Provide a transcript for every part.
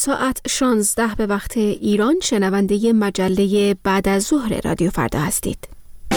ساعت 16 به وقت ایران شنونده مجله بعد از ظهر رادیو فردا هستید.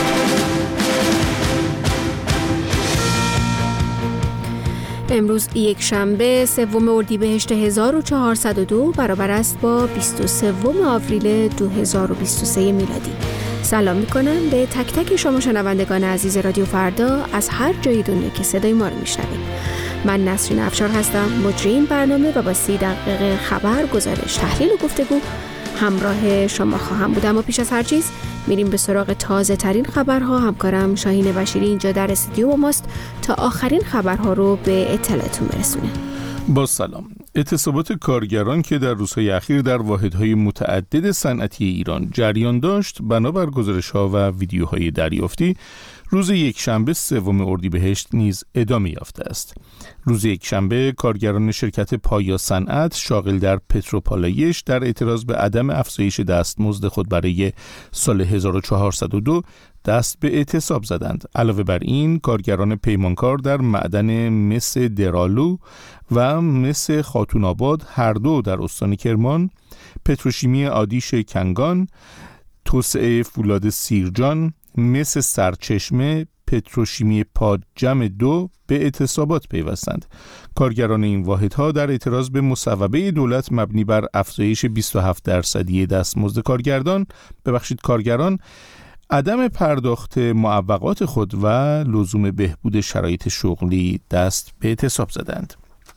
امروز یک شنبه 3 اردیبهشت 1402 برابر است با 23 آوریل 2023 میلادی. سلام میکنم به تک تک شما شنوندگان عزیز رادیو فردا از هر جای دنیا که صدای ما رو میشنوید. من نسرین افشار هستم، مجری این برنامه و با 30 دقیقه خبر، گزارش، تحلیل و گفتگو همراه شما خواهم بود. اما پیش از هر چیز میریم به سراغ تازه ترین خبرها. همکارم شاهین بشیری اینجا در استودیو با ماست تا آخرین خبرها رو به اطلاعتون برسونه. با سلام. اعتصابات کارگران که در روزهای اخیر در واحدهای متعدد صنعتی ایران جریان داشت، بنابر گزارش‌ها و ویدیوهای دریافتی روز یکشنبه 3 اردیبهشت نیز ادامه یافته است. روز یکشنبه کارگران شرکت پایا صنعت شاغل در پتروپالایش در اعتراض به عدم افزایش دستمزد خود برای سال 1402 دست به اعتصاب زدند. علاوه بر این کارگران پیمانکار در معدن مس درالو و مس خاتون آباد هر دو در استان کرمان، پتروشیمی آدیش کنگان، توسعه فولاد سیرجان، مس سرچشمه، پتروشیمی پادجم 2 به اعتصابات پیوستند. کارگران این واحدها در اعتراض به مصوبه دولت مبنی بر افزایش 27% دستمزد کارگران، عدم پرداخت معوقات خود و لزوم بهبود شرایط شغلی دست به اعتصاب زدند.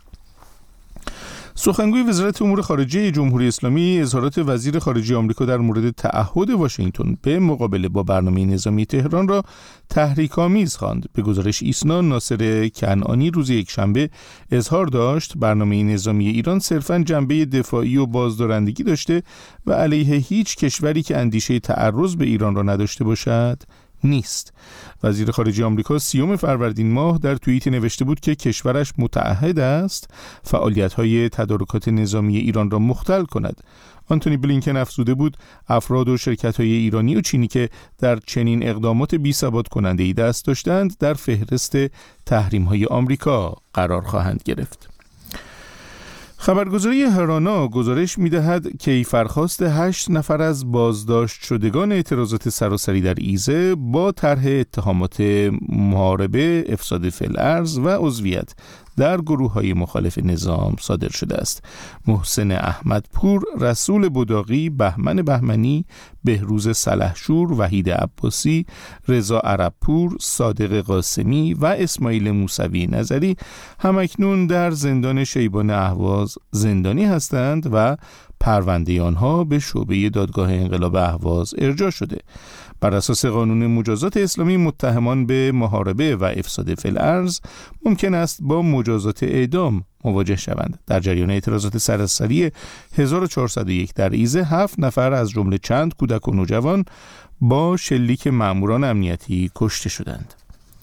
سخنگوی وزارت امور خارجه جمهوری اسلامی اظهارات وزیر خارجه آمریکا در مورد تعهد واشنگتن به مقابله با برنامه نظامی تهران را تحریک‌آمیز خواند. به گزارش ایسنا، ناصر کنعانی روز یکشنبه اظهار داشت برنامه نظامی ایران صرفاً جنبه دفاعی و بازدارندگی داشته و علیه هیچ کشوری که اندیشه تعرض به ایران را نداشته باشد نیست. وزیر خارجه آمریکا 30 فروردین ماه در توییت نوشته بود که کشورش متعهد است فعالیت‌های تدارکات نظامی ایران را مختل کند. آنتونی بلینکن افزوده بود افراد و شرکت‌های ایرانی و چینی که در چنین اقدامات بی‌ثبات کننده‌ای دست داشتند در فهرست تحریم‌های آمریکا قرار خواهند گرفت. خبرگزاری هرانا گزارش می‌دهد کیفرخواست 8 نفر از بازداشت شدگان اعتراضات سراسری در ایزه با طرح اتهامات محاربه، افساد فی‌الارض و عضویت در گروه‌های مخالف نظام صادر شده است. محسن احمدپور، رسول بداقی، بهمن بهمنی، بهروز صلحشور، وحید عباسی، رضا عربپور، صادق قاسمی و اسماعیل موسوی نظری همکنون در زندان شیبان اهواز زندانی هستند و پرونده آنها به شعبه دادگاه انقلاب اهواز ارجاع شده. بر اساس قانون مجازات اسلامی متهمان به محاربه و افساد فی‌الارض ممکن است با مجازات اعدام مواجه شوند. در جریان اعتراضات سراسری 1401 در ایزه 7 نفر از جمله چند کودک و نوجوان با شلیک ماموران امنیتی کشته شدند.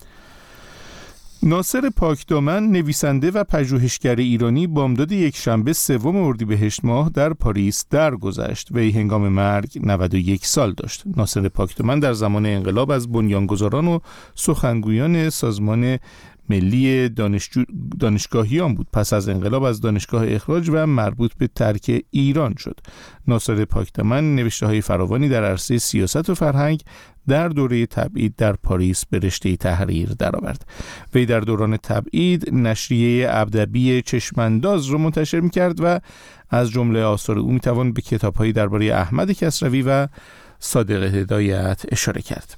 ناصر پاکدامن، نویسنده و پژوهشگر ایرانی، بامداد یکشنبه 3 اردیبهشت ماه در پاریس درگذشت. وی هنگام مرگ 91 سال داشت. ناصر پاکدامن در زمان انقلاب از بنیانگذاران و سخنگویان سازمان ملی دانشگاهیان بود. پس از انقلاب از دانشگاه اخراج و مربوط به ترک ایران شد. ناصر پاکدامن نوشته‌های فراوانی در عرصه سیاست و فرهنگ در دوره تبعید در پاریس به رشته تحریر درآورد. وی در دوران تبعید نشریه ابدبی چشمانداز را منتشر می‌کرد و از جمله آثار او می‌توان به کتاب‌هایی درباره احمد کسروی و صادق هدایت اشاره کرد.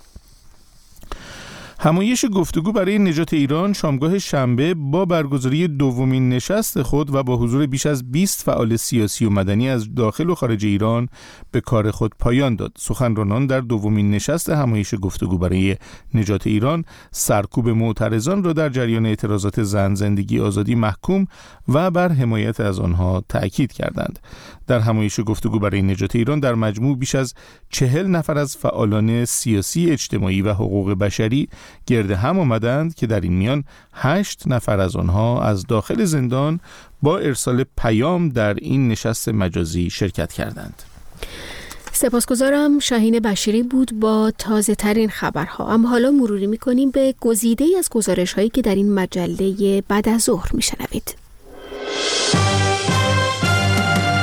همایش گفتگو برای نجات ایران شامگاه شنبه با برگزاری دومین نشست خود و با حضور بیش از 20 فعال سیاسی و مدنی از داخل و خارج ایران به کار خود پایان داد. سخنرانان در دومین نشست همایش گفتگو برای نجات ایران سرکوب معترضان را در جریان اعتراضات زن، زندگی، آزادی، محکوم و بر حمایت از آنها تأکید کردند. در همایش گفتگو برای نجات ایران در مجموع بیش از 40 نفر از فعالان سیاسی، اجتماعی و حقوق بشری گرد هم آمدند که در این میان 8 نفر از آنها از داخل زندان با ارسال پیام در این نشست مجازی شرکت کردند. سپاسگزارم. شاهین بشیری بود با تازه ترین خبرها. اما حالا مروری می‌کنیم به گزیده‌ای از گزارش‌هایی که در این مجله بعد از ظهر می‌شنوید.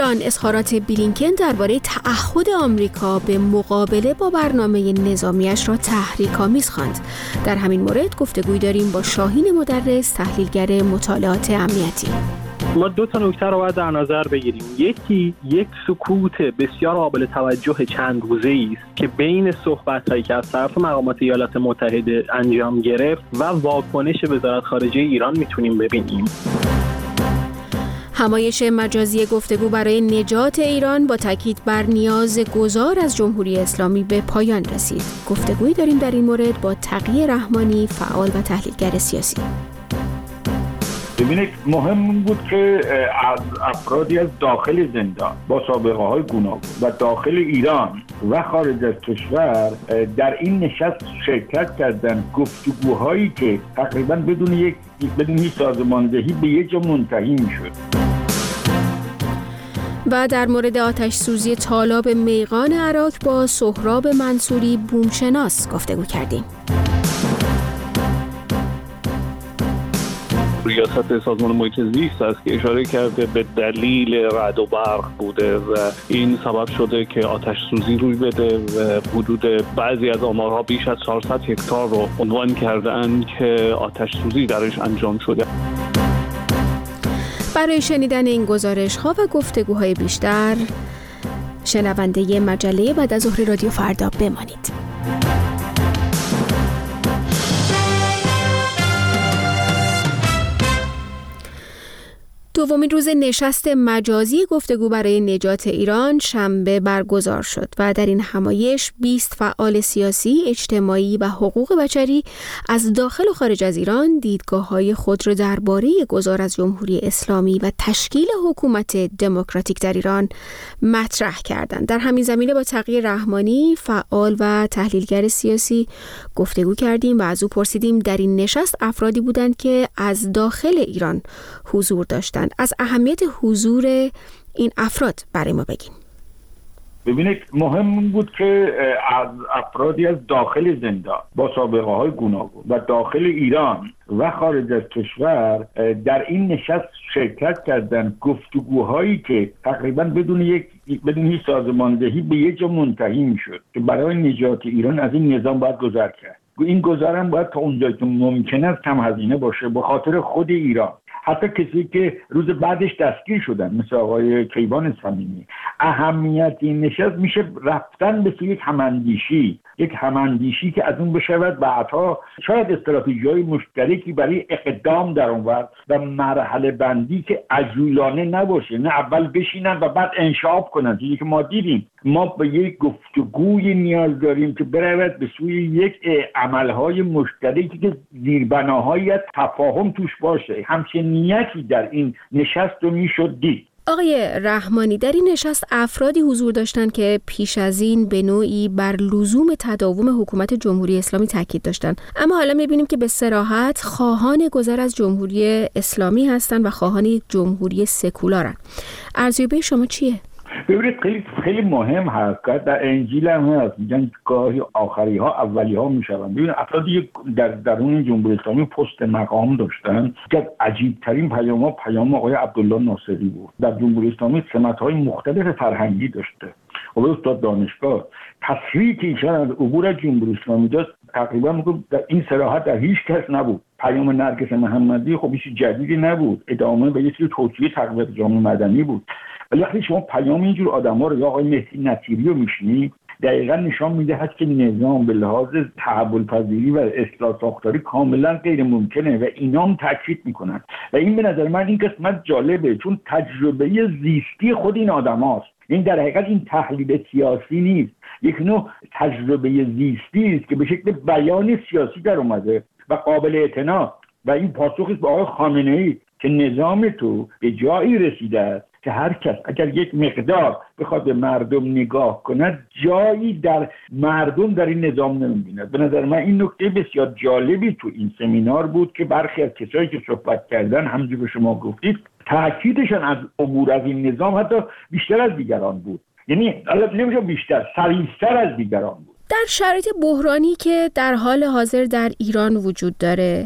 ایران اظهارات بلینکن درباره تعهد آمریکا به مقابله با برنامه نظامیش را تحریک‌آمیز خواند. در همین مورد گفتگویی داریم با شاهین مدرس، تحلیلگر مطالعات امنیتی. ما دو تا نکته رو باید در نظر بگیریم. یکی یک سکوت بسیار قابل توجه چند روزه‌ای است که بین صحبت‌هایی که از طرف مقامات ایالات متحده انجام گرفت و واکنش وزارت خارجه ایران میتونیم ببینیم. همایش مجازی گفتگو برای نجات ایران با تاکید بر نیاز گذار از جمهوری اسلامی به پایان رسید. گفتگویی داریم در این مورد با تقی رحمانی، فعال و تحلیلگر سیاسی. ببینید، مهم بود که از افرادی از داخل زندان با سابقه های گوناگون و داخل ایران و خارج از کشور در این نشست شرکت کردن، گفتگوهایی که تقریبا بدون هیچ سازماندهی به یک جا منتهی میشد. و در مورد آتش سوزی تالاب میغان عراق با سهراب منصوری بومشناس گفتگو کردیم. ریاست سازمان محیط زیست است که اشاره کرده به دلیل رعد و برق بوده و این سبب شده که آتش سوزی روی بده و حدود بعضی از آمارها بیش از 400 هکتار رو عنوان کرده‌اند که آتش سوزی درش انجام شده. برای شنیدن این گزارش‌ها و گفتگوهای بیشتر شنونده مجله بعد از ظهر رادیو فردا بمانید. دومین روز نشست مجازی گفتگو برای نجات ایران شنبه برگزار شد و در این همایش 20 فعال سیاسی، اجتماعی و حقوق بشری از داخل و خارج از ایران دیدگاه‌های خود را درباره گذار از جمهوری اسلامی و تشکیل حکومت دموکراتیک در ایران مطرح کردند. در همین زمینه با تقی رحمانی، فعال و تحلیلگر سیاسی گفتگو کردیم و از او پرسیدیم در این نشست افرادی بودند که از داخل ایران حضور داشتند. از اهمیت حضور این افراد برای ما بگین. ببینید، مهم بود که از افرادی از داخل زندان با سابقه های گوناگون و داخل ایران و خارج از کشور در این نشست شرکت کردن، گفتگوهایی که تقریبا بدون هیچ سازماندهی به یک جا منتهی میشد که برای نجات ایران از این نظام باید گذر کرد. این گذرم باید تا اونجایی که ممکن است کم هزینه باشه، به خاطر خود ایران. حتی کسی که روز بعدش دستگیر شدن مثل آقای کیوان صمیمی. اهمیت این نشست میشه رفتن به سوی یک هماندیشی که از اون بشود بعدها شاید استراتژی‌های مشترکی برای اقدام در اون وقت و مرحله بندی که عجولانه نباشه، نه اول بشینن و بعد انشعاب کنن. چیزی که ما دیدیم، ما به یک گفتگوی نیاز داریم که برود به سوی یک عملهای مشترکی که زیربناهای تفاهم توش باشه. همچنین نیتی در این نشست رو میشد دید. آقای رحمانی، در این نشست افرادی حضور داشتند که پیش از این به نوعی بر لزوم تداوم حکومت جمهوری اسلامی تاکید داشتند، اما حالا می‌بینیم که به صراحت خواهان گذر از جمهوری اسلامی هستند و خواهان جمهوری سکولارن. ارزیابی شما چیه؟ ببینید، خیلی مهم هست که در انجیل هم هست، میگن گاهی آخری ها اولی ها میشوند. ببینید، افرادی در درون جمهوری اسلامی پست مقام داشتن که عجیب ترین پیام آقای عبدالله ناصری بود. در جمهوری اسلامی سمت های مختلف فرهنگی داشته. آقای استاد دانشگاه تصریحی که ایشان از عبور از جمهوری اسلامی داشت تقریبا در این صراحت در هیچ کس نبود. پیام نرگس محمدی خب هیچ جدیدی نبود، ادامه به یه سری توصیه تقویت جامعه مدنی بود. ولی وقتی شما پیام اینجور آدم‌ها رو یا آقای مهدی نصیری رو میشنید، دقیقاً نشان میدهد که نظام به لحاظ تحول پذیری و اصلاح ساختاری کاملا غیر ممکنه و اینا هم تاکید میکنن. و این به نظر من این قسمت جالبه، چون تجربه زیستی خود این آدم‌هاست. این در حقیقت این تحلیل سیاسی نیست، یک نوع تجربه زیستی است که به شکل بیان سیاسی در اومده و قابل اعتنا. و این پاسخی به آقای خامنه‌ای که نظام تو به جایی رسیده است که هر کس اگر یک مقدار بخواد به مردم نگاه کند، جایی در مردم در این نظام نمی‌بیند. به نظر من این نکته بسیار جالبی تو این سمینار بود که برخی از کسایی که صحبت کردن، همونجور که شما گفتید، تأکیدشان از عبور از این نظام حتی بیشتر از دیگران بود. یعنی البته نمیشه بیشتر، سریع‌تر از دیگران بود. در شرایط بحرانی که در حال حاضر در ایران وجود داره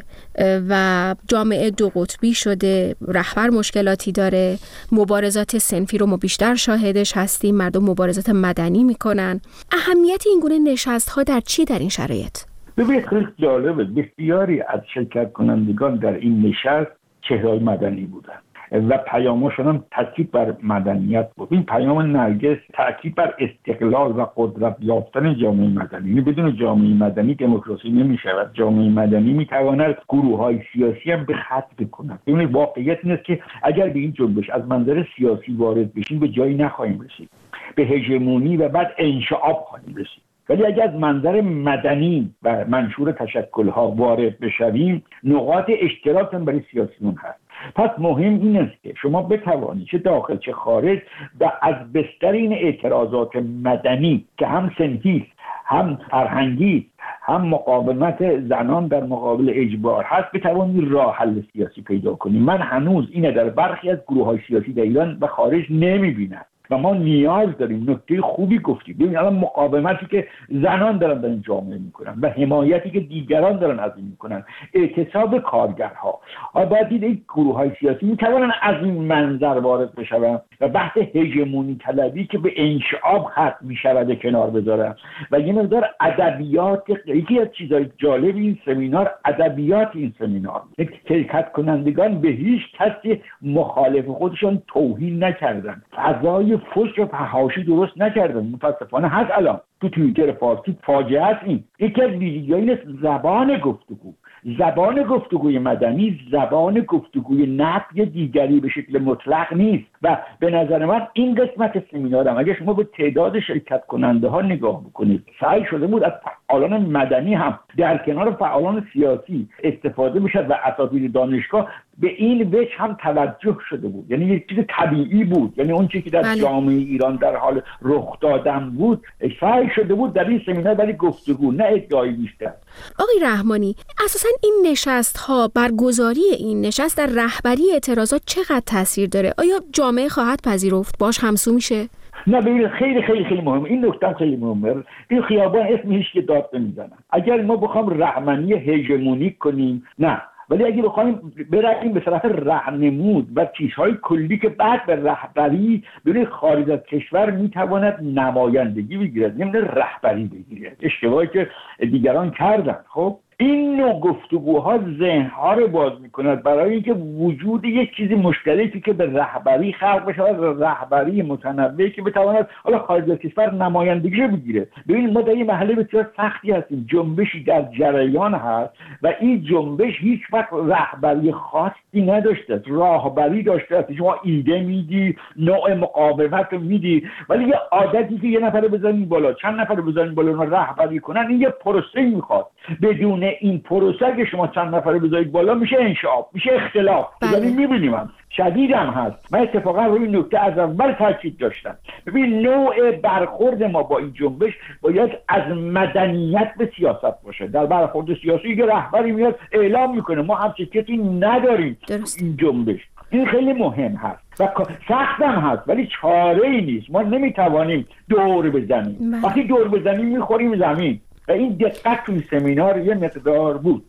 و جامعه دو قطبی شده، رهبر مشکلاتی داره، مبارزات صنفی رو ما بیشتر شاهدش هستیم، مردم مبارزات مدنی میکنن، اهمیت این گونه نشست‌ها در چی در این شرایط؟ ببینید خیلی جالبه، بسیاری از شرکت کنندگان در این نشست چهره‌های مدنی بودن و پیامشون هم تاکید بر مدنیت بود. این پیام نرگس تاکید بر استقلال و قدرت یافتن جامعه مدنی. یعنی بدون جامعه مدنی دموکراسی نمی‌شود. جامعه مدنی می‌تواند گروه‌های سیاسی هم به خط بکند. این واقعیت این است که اگر به این جنبش از منظر سیاسی وارد بشیم به جایی نخواهیم رسید. به هژمونی و بعد انشعاب خواهیم رسید. ولی اگر از منظر مدنی و منشور تشکل‌ها وارد بشویم، نقاط اشتراک هم برای سیاسیون هست. پس مهم این است که شما بتوانید چه داخل چه خارج و از بستر این اعتراضات مدنی که هم صنفی هم فرهنگی هم مقاومت زنان در مقابل اجبار هست بتوانید راه حل سیاسی پیدا کنید. من هنوز اینه در برخی از گروه‌های سیاسی در ایران و خارج نمی‌بینم و ما نیاز داریم. نکته خوبی گفتی. ببین الان مقاومتی که زنان دارن در این جامعه میکنن و حمایتی که دیگران دارن از این میکنن، اعتصاب کارگرها، باید دید این گروه‌های سیاسی میتوانن از این منظر وارد بشون و بحث هژمونی طلبی که به انشعاب ختم میشود کنار بذارن و یه مقدار ادبیات. یکی از چیزای جالب این سمینار ادبیات این سمینار، شرکت کنندگان به هیچ کسی مخالف خودشون توهین نکردن، فضای فحش و فحاشی درست نکردن. متاسفانه هست الان تو توییتر فارسی فاجعه است. این یکی از ویژگی‌های زبان گفتگو، زبان گفتگوی مدنی، زبان گفتگوی نفی دیگری به شکل مطلق نیست و به نظر من این قسمت سمینارم اگه شما به تعداد شرکت کننده ها نگاه بکنید، سعی شده بود از فعالان مدنی هم در کنار فعالان سیاسی استفاده بشه و اساتید دانشگاه به این وجه هم توجه شده بود. یعنی یک چیز طبیعی بود، یعنی اون چیزی که در جامعه ایران در حال رخ دادن بود سعی شده بود در این سمینار برای گفتگو، نه ادعای بیشتر. آقای رحمانی، اساساً این نشست‌ها، برگزاری این نشست در رهبری اعتراضات چقدر تاثیر داره؟ آیا جامعه خواهد پذیرفت؟ باش همسو میشه؟ نه ببینید خیلی خیلی خیلی مهمه. این نکته خیلی مهمه. این خیابان اسم هیچ که داد نمیزنن. اگر ما بخوام رحمانی هژمونیک کنیم نه، ولی اگه بخوایم بریم به طرف راهنمود و چیزهای کلی که بعد به رهبری برای خارج از کشور میتواند نمایندگی بگیرد، نمیتونه رهبری بگیرد، اشتباهی که دیگران کردن. خب این نوع گفتگوها ذهن‌ها رو باز می‌کند برای اینکه وجود یک چیزی مشترکی که به رهبری خلق بشه، رهبری متنوعی که بتواند حالا خارج از کشور نمایندگی رو بگیره. ببینید ما در این مرحله بسیار سختی هستیم، جنبشی در جریان هست و این جنبش هیچ وقت رهبری خاصی نداشته، راهبری داشته است. شما ایده میدی، نوع مقاومت رو میدی، ولی یه عادتی که یه نفر بزنید بالا، چند نفر بزنید بالا اونها رهبری کنن، این یه پروسه میخواد. بدون این پروسه که شما چند نفر بذارید بالا میشه انشعاب، میشه اختلاف. یعنی میبینیم هم شدید هم هست. من اتفاقا روی این نکته از اول تاکید داشتم. ببین نوع برخورد ما با این جنبش باید از مدنیت به سیاست باشه. در برخورد سیاسی که رهبری میاد اعلام میکنه ما همچین کسی نداریم این جنبش. این خیلی مهم هست و سخت هم هست ولی چاره ای نیست. ما نمیتوانیم دور بزنیم. وقتی دور بزنیم میخوریم زمین و این دقت توی سمینار یه مقدار بود.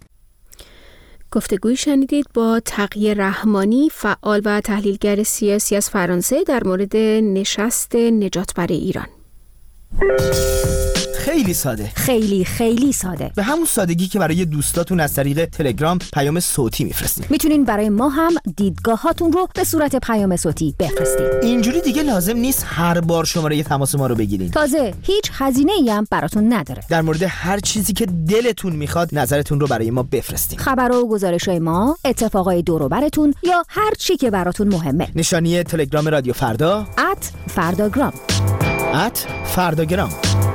گفتگوی شنیدید با تقی رحمانی، فعال و تحلیلگر سیاسی از فرانسه در مورد نشست نجات برای ایران. خیلی ساده، خیلی ساده، به همون سادگی که برای دوستاتون از طریق تلگرام پیام صوتی میفرستید. میتونین برای ما هم دیدگاهاتون رو به صورت پیام صوتی بفرستید. اینجوری دیگه لازم نیست هر بار شماره تماس ما رو بگیرین. تازه هیچ هزینه‌ای هم براتون نداره. در مورد هر چیزی که دلتون میخواد نظرتون رو برای ما بفرستید. خبرها و گزارش‌های ما، اتفاقای دور و براتون یا هر چی که براتون مهمه. نشانی تلگرام رادیو فردا @فرداگرام. @فرداگرام.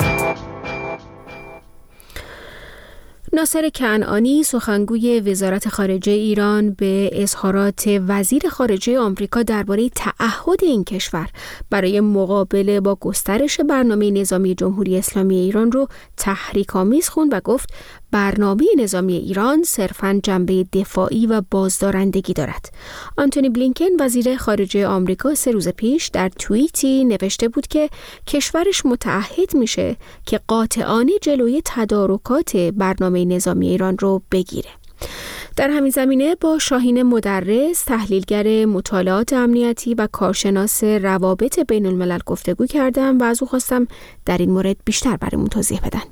ناصر کنعانی، سخنگوی وزارت خارجه ایران، به اظهارات وزیر خارجه آمریکا درباره تعهد این کشور برای مقابله با گسترش برنامه نظامی جمهوری اسلامی ایران رو تحریک‌آمیز خوند و گفت برنامه نظامی ایران صرفاً جنبه دفاعی و بازدارندگی دارد. آنتونی بلینکن وزیر خارجه آمریکا 3 روز پیش در توییتی نوشته بود که کشورش متعهد میشه که قاطعانه جلوی تدارکات برنامه نظامی ایران رو بگیره. در همین زمینه با شاهین مدرس، تحلیلگر مطالعات امنیتی و کارشناس روابط بین الملل گفتگو کردم و از او خواستم در این مورد بیشتر برامون توضیح بدن.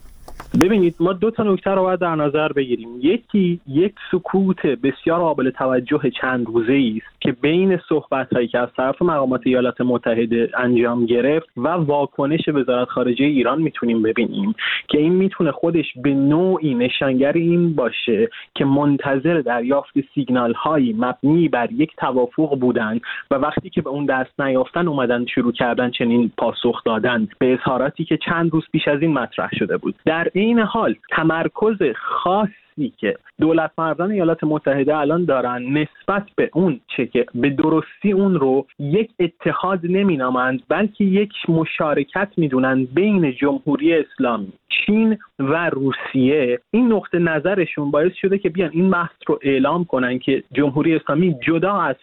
ببینید، ما 2 تا نکته رو باید در نظر بگیریم. یکی، یک سکوت بسیار قابل توجه چند روزه‌ای است که بین صحبت‌هایی که از طرف مقامات ایالات متحده انجام گرفت و واکنش وزارت خارجه ایران میتونیم ببینیم که این میتونه خودش به نوعی نشانگر این باشه که منتظر دریافت سیگنال‌هایی مبنی بر یک توافق بودن و وقتی که به اون دست نیافتن اومدن شروع کردن چنین پاسخ دادن به اظهاراتی که چند روز پیش از این مطرح شده بود. در این حال تمرکز خاصی که دولت مردان ایالات متحده الان دارن نسبت به اون چه که به درستی اون رو یک اتحاد نمینامند بلکه یک مشارکت میدونن بین جمهوری اسلامی، چین و روسیه، این نقطه نظرشون باعث شده که بیان این بحث رو اعلام کنن که جمهوری اسلامی جدا از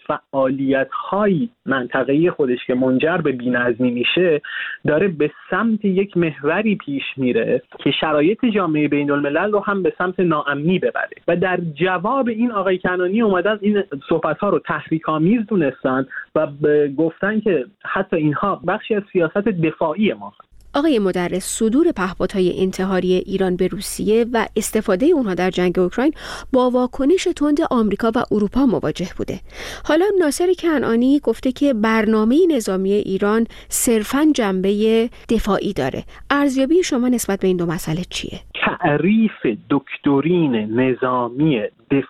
فعالیت‌های منطقه‌ای خودش که منجر به بی‌نظمی میشه داره به سمت یک محوری پیش میره که شرایط جامعه بین‌الملل رو هم به سمت ناامنی ببره و در جواب این آقای کنعانی اومدن این صحبت‌ها رو تحریک‌آمیز دونستن و گفتن که حتی اینها بخشی از سیاست دفاعی ما. آقای مدرس، صدور پهپادهای انتحاری ایران به روسیه و استفاده اونها در جنگ اوکراین با واکنش تند آمریکا و اروپا مواجه بوده. حالا ناصر کنعانی گفته که برنامه نظامی ایران صرفاً جنبه دفاعی داره. ارزیابی شما نسبت به این 2 مسئله چیه؟ تعریف دکترین نظامی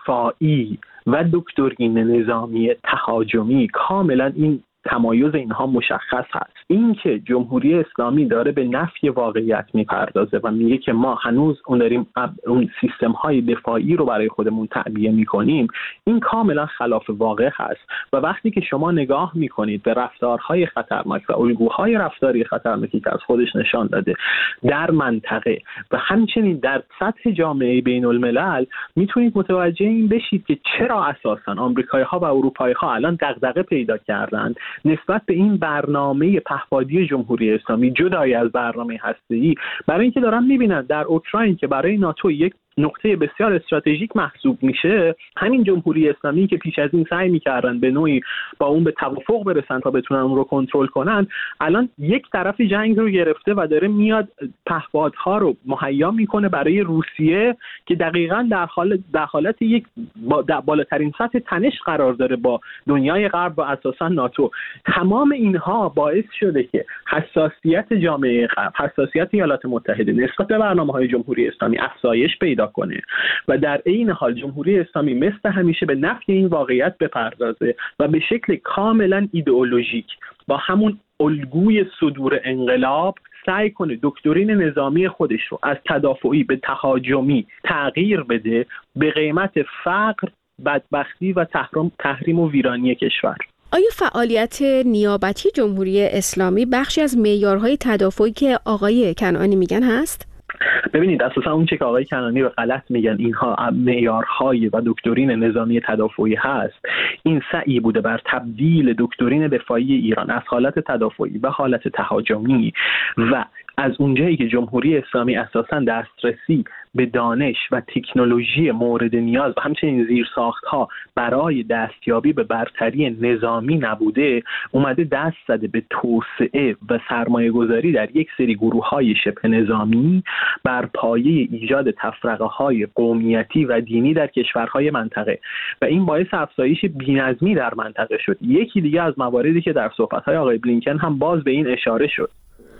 دفاعی و دکترین نظامی تهاجمی کاملا این تمایز اینها مشخص هست. این که جمهوری اسلامی داره به نفی واقعیت میپردازه و میگه که ما هنوز داریم اون سیستم های دفاعی رو برای خودمون تعبیه میکنیم، این کاملا خلاف واقع هست و وقتی که شما نگاه میکنید به رفتارهای خطرناک و الگوهای رفتاری خطرناکی که از خودش نشان داده در منطقه و همچنین در سطح جامعه بین الملل، میتونید متوجه این بشید که چرا اساسا آمریکایی ها و اروپایی ها الان دغدغه پیدا کردند نسبت به این برنامه پهپادی جمهوری اسلامی جدای از برنامه هسته‌ای، برای اینکه دارن میبینن در اوکراین که برای ناتو یک نقطه بسیار استراتژیک محسوب میشه، همین جمهوری اسلامی که پیش از این سعی میکردن به نوعی با اون به توافق برسن تا بتونن اون رو کنترل کنن، الان یک طرف جنگ رو گرفته و داره میاد پهپادها رو مهیا میکنه برای روسیه که دقیقاً در حالت یک بالاترین سطح تنش قرار داره با دنیای غرب و اساساً ناتو. تمام اینها باعث شده که حساسیت جامعه غرب، حساسیت ایالات متحده نسبت به برنامه‌های جمهوری اسلامی افزایش پیدا کنه و در عین حال جمهوری اسلامی مثل همیشه به نفی این واقعیت بپردازه و به شکل کاملا ایدئولوژیک با همون الگوی صدور انقلاب سعی کنه دکترین نظامی خودش رو از تدافعی به تهاجمی تغییر بده به قیمت فقر، بدبختی و تحریم و ویرانی کشور. آیا فعالیت نیابتی جمهوری اسلامی بخشی از معیارهای تدافعی که آقای کنعانی میگن هست؟ ببینید، اساسا اون چه که آقای کنعانی به غلط میگن اینها معیارهای و دکترین نظامی تدافعی هست، این سعی بوده بر تبدیل دکترین دفاعی ایران از حالت تدافعی به حالت تهاجمی و از اونجایی که جمهوری اسلامی اساساً دسترسی به دانش و تکنولوژی مورد نیاز و همچنین زیرساخت‌ها برای دستیابی به برتری نظامی نبوده، اومده دست زده به توسعه و سرمایه‌گذاری در یک سری گروه‌های شبه نظامی بر پایه ایجاد تفرقه‌های قومیتی و دینی در کشورهای منطقه و این باعث افزایش بی‌نظمی در منطقه شد. یکی دیگه از مواردی که در صحبت‌های آقای بلینکن هم باز به این اشاره شد.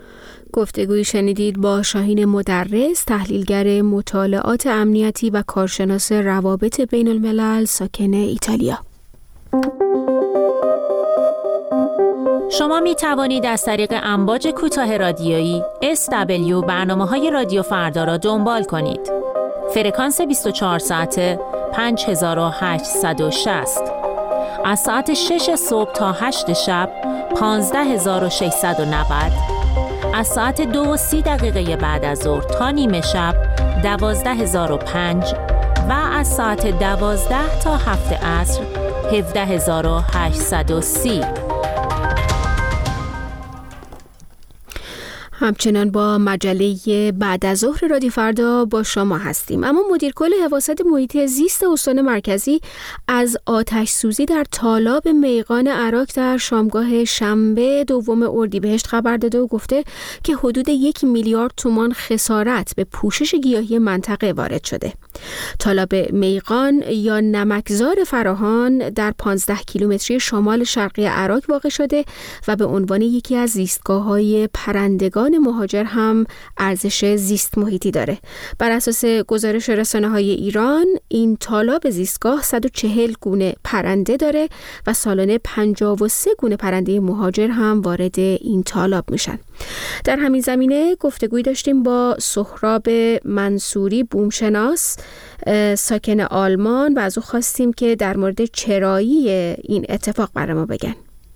گفتگوی شنیدید با شاهین مدرس، تحلیلگر مطالعات امنیتی و کارشناس روابط بین الملل ساکن ایتالیا. شما می توانید از طریق امواج کوتاه رادیویی SW برنامه‌های رادیو فردا را دنبال کنید. فرکانس 24 ساعته 5860. از ساعت 6 صبح تا 8 شب 15690. از ساعت 2:30 بعد از ظهر تا نیمه شب 12005 و از ساعت 12 تا 7 عصر 17830. همچنان با مجله بعد از ظهر رادیو فردا با شما هستیم. اما مدیر کل حفاظت محیطی زیست استان مرکزی از آتش سوزی در تالاب میغان عراق در شامگاه شنبه 2 اردیبهشت خبر داده و گفته که حدود 1 میلیارد تومان خسارت به پوشش گیاهی منطقه وارد شده. تالاب میغان یا نمکزار فراهان در 15 کیلومتری شمال شرقی عراق واقع شده و به عنوان یکی از زیستگاه‌های پرندگان مهاجر هم ارزش زیست محیطی داره. بر اساس گزارش رسانه‌های ایران این تالاب زیستگاه 140 گونه پرنده داره و سالانه 53 گونه پرنده مهاجر هم وارد این تالاب میشن. در همین زمینه گفتگوی داشتیم با سهراب منصوری بومشناس ساکن آلمان و از او خواستیم که در مورد چرایی این اتفاق برای ما بگن.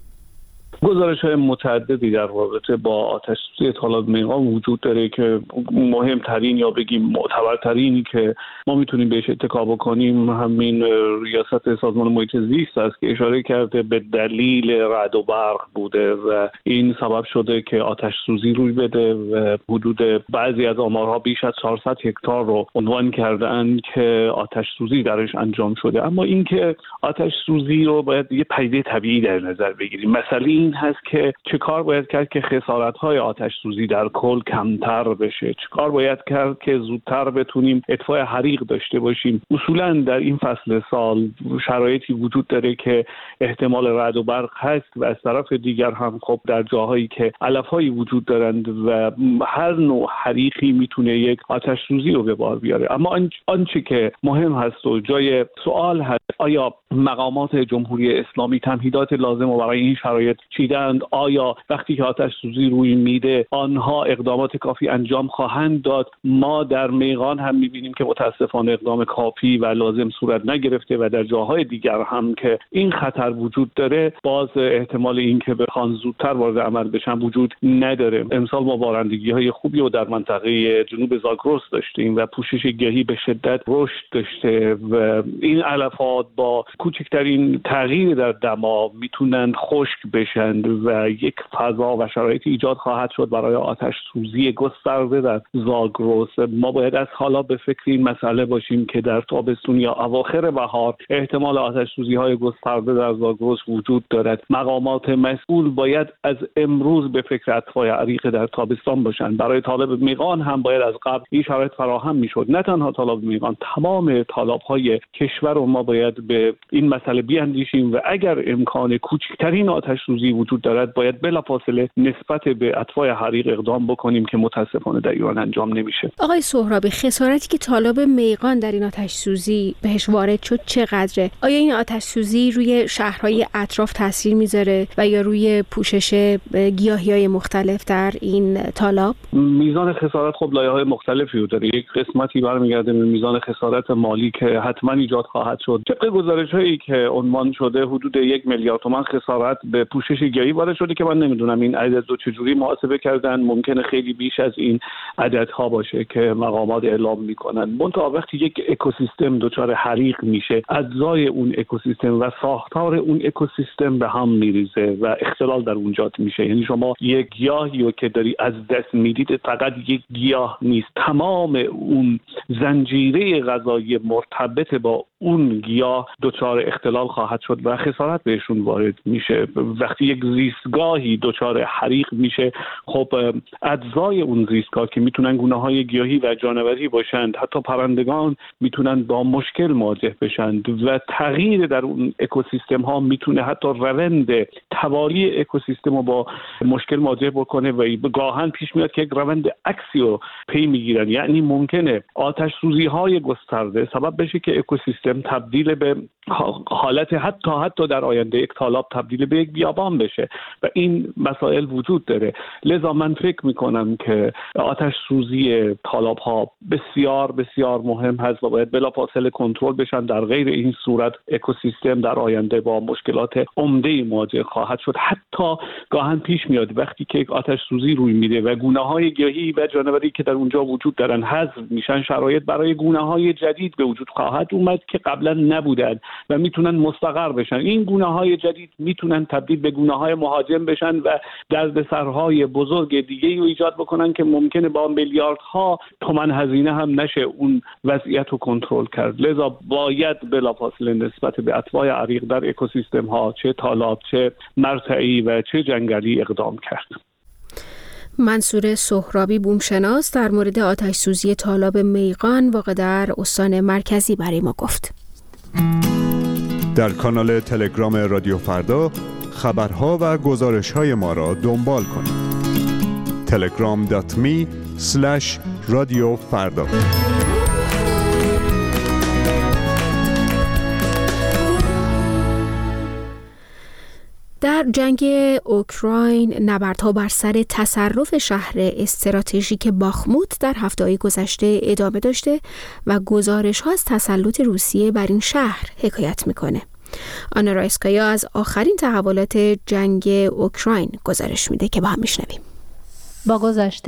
گزارش‌های متعددی در رابطه با آتش سوزی تالاب میغان وجود داره که مهمترین یا بگیم معتبرترین که ما میتونیم بهش اتکا بکنیم همین ریاست سازمان محیط زیست است که اشاره کرده به دلیل رعد و برق بوده و این سبب شده که آتش سوزی روی بده و حدود بعضی از آمارها بیش از 400 هکتار رو عنوان کرده‌اند که آتش سوزی درش انجام شده. اما اینکه آتش سوزی رو باید یه پدیده طبیعی در نظر بگیریم. مثلا این هست که چه کار باید کرد که خسارت‌های آتش سوزی در کل کمتر بشه، چه کار باید کرد که زودتر بتونیم اطفاء حریق داشته باشیم. اصولاً در این فصل سال شرایطی وجود داره که احتمال رعد و برق هست و از طرف دیگر هم خب در جاهایی که علف‌هایی وجود دارند و هر نوع حریقی میتونه یک آتش سوزی رو به بار بیاره. اما آنچه که مهم هست و جای سوال هست، آیا مقامات جمهوری اسلامی تمهیدات لازم رو برای این شرایط چیدند؟ آیا وقتی که آتش سوزی روی میده آنها اقدامات کافی انجام خواهند داد؟ ما در میغان هم میبینیم که متاسفانه اقدام کافی و لازم صورت نگرفته و در جاهای دیگر هم که این خطر وجود داره باز احتمال این که بخوان زودتر وارد عمل بشن وجود نداره. امسال ما بارندگی‌های خوبی رو در منطقه جنوب زاگرس داشتیم و پوشش گیاهی به شدت رشد داشته و این علفات با کوچکترین تغییر در دما میتونن خشک بشن و یک فضا و شرایط ایجاد خواهد شد برای آتش سوزی گسترده در زاگرس. ما باید از حالا به فکر این مسئله باشیم که در تابستون یا اواخر بهار احتمال آتش سوزی های گسترده در زاگرس وجود دارد. مقامات مسئول باید از امروز به فکر اطفاء حریق در تابستان باشند. برای طالب میغان هم باید از قبل این شرایط فراهم میشد. نه تنها طالب میغان، تمام طالب‌های کشور رو ما باید به این مسئله بیاندیشیم و اگر امکان کوچکترین آتش سوزی وجود دارد باید بلافاصله نسبت به اطفاء حریق اقدام بکنیم که متاسفانه در ایران انجام نمیشه. آقای سهرابی، خسارتی که طالب میغان در این آتش سوزی بهش وارد شد چقدره؟ آیا این آتش سوزی روی شهرهای اطراف تاثیر میذاره و یا روی پوشش گیاهی‌های مختلف در این تالاب؟ میزان خسارت خب لایه‌های مختلفی رو داره. یک قسمتی برمیگرده به میزان خسارت مالی که حتما ایجاد خواهد شد. طبق گزارش‌هایی که عنوان شده حدود 1 میلیارد تومان خسارت به پوشش گیاهی وارد شده که من نمیدونم این عدد رو چجوری محاسبه کردن. ممکنه خیلی بیش از این عددها باشه که مقامات اعلام میکنن. منتها وقتی یک اکوسیستم دچار حریق میشه، اجزای اون اکوسیستم و ساختار اون اکوسیستم به هم میریزه و اختلال در اونجا میشه. یعنی شما یک گیاهی رو که داری از دست میدید فقط یک گیاه نیست، تمام اون زنجیره غذایی مرتبط با اون گیاه دچار اختلال خواهد شد و خسارت بهشون وارد میشه. وقتی یک زیستگاهی دچار حریق میشه، خب اجزای اون زیستگاه که میتونن گونه‌های گیاهی و جانوری باشند، حتی پرندگان میتونن با مشکل مواجه بشند و تغییر در اون اکوسیستم ها میتونه حتی روند توالی اکوسیستم رو با مشکل مواجه بکنه و گاهن پیش میاد که یک روند عکسی رو پی میگیرن. یعنی ممکنه آتش سوزی های گسترده سبب بشه که اکوسیستم تبدیل به حالت حتی در آینده یک تالاب تبدیل به یک بیابان بشه و این مسائل وجود داره. لذا من فکر میکنم که آتش سوزی تالاب ها بسیار بسیار مهم هست و باید بلافاصله کنترل بشن. در غیر این صورت اکوسیستم در آینده با مشکلات عمده مواجه خواهد شد. حتی گاهن پیش میاد وقتی که یک آتش سوزی روی میده و گونه‌های گیاهی و جانوری که در اونجا وجود دارن حذف میشن، شرایط برای گونه‌های جدید به وجود خواهد اومد که قبلا نبودن و میتونن مستقر بشن. این گونه‌های جدید میتونن تبدیل به گونه‌های مهاجم بشن و دردسرهای بزرگ دیگه‌ای رو ایجاد بکنن که ممکنه با میلیاردها تومان هزینه هم نشه اون وضعیت رو کنترل کرد. لذا باید بلافاصله نسبت به اتباع عریق در اکوسیستم ها، چه تالاب، چه مرتعی و چه جنگلی اقدام کرد. منصور سهرابی بومشناس در مورد آتش سوزی تالاب میغان واقع در استان مرکزی برای ما گفت. در کانال تلگرام رادیو فردا خبرها و گزارش‌های ما را دنبال کنید. telegram.me/رادیو فردا. در جنگ اوکراین نبردها بر سر تصرف شهر استراتژیک باخموت در هفته‌های گذشته ادامه داشته و گزارش‌ها از تسلط روسیه بر این شهر حکایت می‌کنه. آنا رایسکایا از آخرین تحولات جنگ اوکراین گزارش میده که با هم میشنویم. با گذشت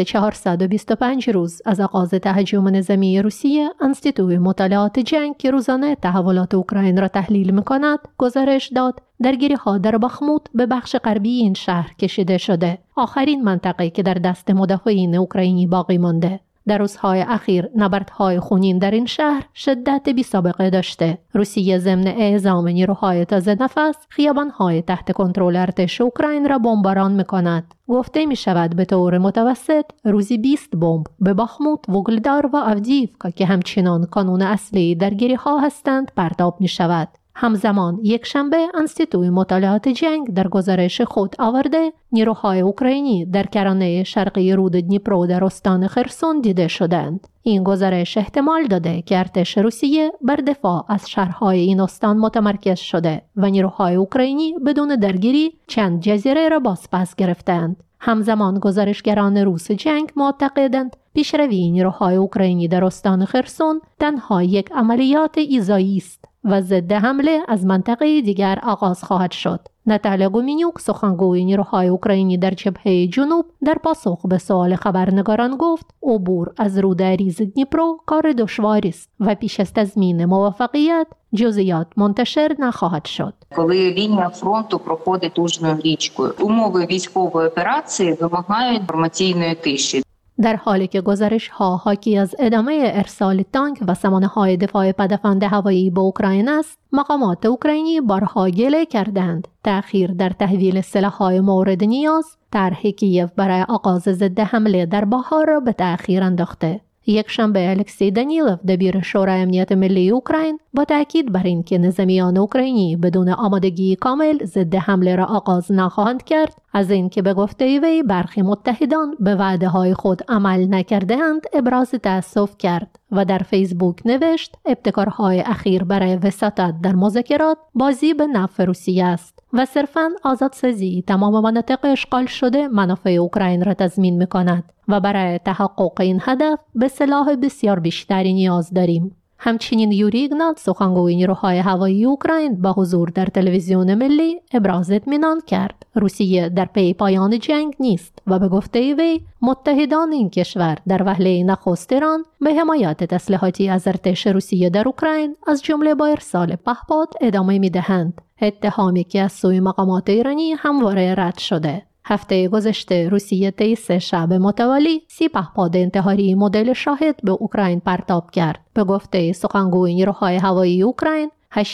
425 روز از آغاز تهاجم نظامی روسیه، انستیتوی مطالعات جنگ که روزانه تحولات اوکراین را تحلیل می‌کند، گزارش داد درگیری‌ها در باخموت به بخش غربی این شهر کشیده شده، آخرین منطقه‌ای که در دست مدافعین اوکراینی باقی مانده. در روزهای اخیر نبردهای خونین در این شهر شدت بی‌سابقه داشته. روسیه ضمن اعزام نیروهای تازه نفس خیابان‌های تحت کنترل ارتش اوکراین را بمباران می‌کند. گفته می‌شود به طور متوسط روزی 20 بمب به باخموت، ووگلدار و آودیوکا که همچنان کانون اصلی درگیری‌ها هستند پرتاب می‌شود. همزمان یک شنبه انستیتوی مطالعات جنگ در گزارش خود آورده نیروهای اوکراینی در کرانه شرقی رود دنیپرو در استان خرسون دیده شدند. این گزارش احتمال داده که ارتش روسیه بر دفاع از شهرهای این استان متمرکز شده و نیروهای اوکراینی بدون درگیری چند جزیره را بازپس گرفتند. همزمان گزارشگران روس جنگ معتقدند پیشروی نیروهای اوکراینی در استان خرسون تنها یک عملیات ایذایی است و ضد حمله از منطقه دیگر آغاز خواهد شد. ناتالیا گومینیوک، سخنگوی نیروهای اوکراینی در جبهه جنوب، در پاسخ به سوال خبرنگاران گفت عبور از رودریز دنیپرو کار دشواری است و پیش از تضمین موفقیت جزئیات منتشر نخواهد شد. Коли лінія фронту проходить Ужною річкою, умови військової операції вимагають інформаційної тиші. در حالی که گزارش‌ها حاکی از ادامه ارسال تانک و سامانه‌های دفاع پدافند هوایی به اوکراین است، مقامات اوکراینی بارها گله کردند تأخیر در تحویل سلاح‌های مورد نیاز طرح کیف برای آغاز ضد حمله در بهار را به تأخیر انداخته. یک شنبه الکسی دانیلوف دبیر شورای امنیت ملی اوکراین با تاکید بر اینکه نظامیان اوکراینی بدون آمادگی کامل ضد حمله را آغاز نخواهند کرد، از اینکه به گفته وی برخی متحدان به وعده‌های خود عمل نکرده‌اند ابراز تأسف کرد و در فیسبوک نوشت ابتکارهای اخیر برای وساطت در مذاکرات بازی به نفع روسیه است و صرفاً آزادسازی تمام مناطق اشغال شده منافع اوکراین را تضمین می‌کند و برای تحقق این هدف به سلاح بسیار بیشتری نیاز داریم. همچنین یوری ایگنات، سخنگوی نیروهای هوایی اوکراین، با حضور در تلویزیون ملی ابراز اطمینان کرد روسیه در پی پایان جنگ نیست و به گفته وی متحدان این کشور در وهله نخست ایران به حمایت تسلیحاتی از ارتش روسیه در اوکراین از جمله با ارسال پهپاد ادامه می‌دهند، اتهامی که از سوی مقامات ایرانی همواره رد شده. هفته گذشته روسیه طی 3 شب متوالی 30 پهپاد انتحاری مدل شاهد به اوکراین پرتاب کرد. به گفته سخنگوی نیروهای هوایی اوکراین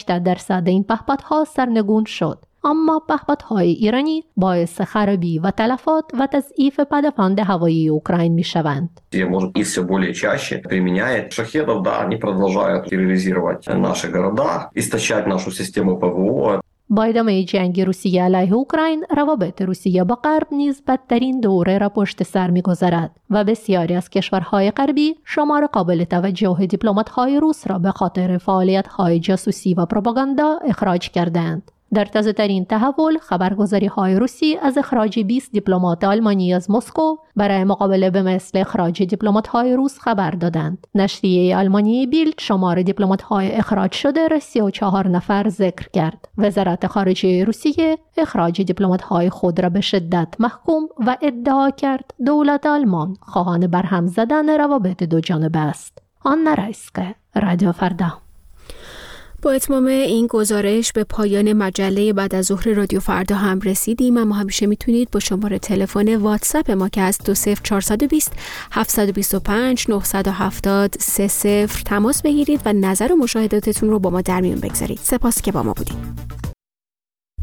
80% این پهپادها سرنگون شد. اما پهپادهای ایرانی باعث خرابی و تلفات و تضعیف پدافند هوایی اوکراین میشوند. Может, и все более чаще применяет шахедов, да, они продолжают терроризировать наши города, истощать нашу систему ПВО. با ادامه جنگ روسیه علیه اوکراین، روابط روسیه با غرب نیز بدترین دوره را پشت سر می‌گذارد و بسیاری از کشورهای غربی شمار قابل توجه دیپلمات‌های روس را به خاطر فعالیت‌های جاسوسی و پروپاگاندا اخراج کردند. در تازه‌ترین تحول، خبرگزاری‌های روسی از اخراج 20 دیپلمات آلمانی از مسکو برای مقابله به مثل اخراج دیپلمات‌های روس خبر دادند. نشریه آلمانی بیلد شمار دیپلمات‌های اخراج شده را 34 نفر ذکر کرد. وزارت خارجه روسیه اخراج دیپلمات‌های خود را به شدت محکوم و ادعا کرد دولت آلمان خواهان برهم زدن روابط دو جانبه است. آنا رایسکه، رادیو فردا. با اتمام این گزارش به پایان مجله بعد از ظهر رادیو فردا هم رسیدیم. اما همیشه میتونید با شماره تلفن واتساپ ما که از 20420 725 970 30 تماس بگیرید و نظر و مشاهداتتون رو با ما در میون بگذارید. سپاس که با ما بودید.